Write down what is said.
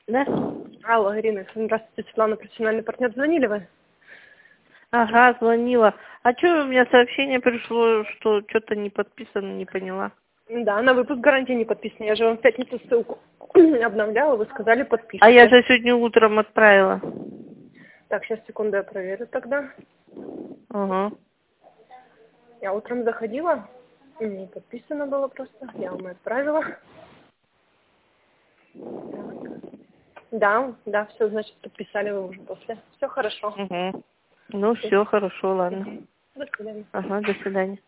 Да? Алло, Ирина, здравствуйте, Светлана, профессиональный партнер. Звонили вы? Ага, звонила. А что у меня сообщение пришло, что что-то не подписано, не поняла. Да, на выпуск гарантии не подписано. Я же вам в пятницу ссылку обновляла, вы сказали подписывать. А я же сегодня утром отправила. Так, сейчас, секунду, я проверю тогда. Ага. Я утром заходила, не подписано было просто. Я вам и отправила. Так. Да, все, значит, подписали вы уже после. Все хорошо. Угу. Ну, все хорошо, ладно. До свидания. Ага, до свидания.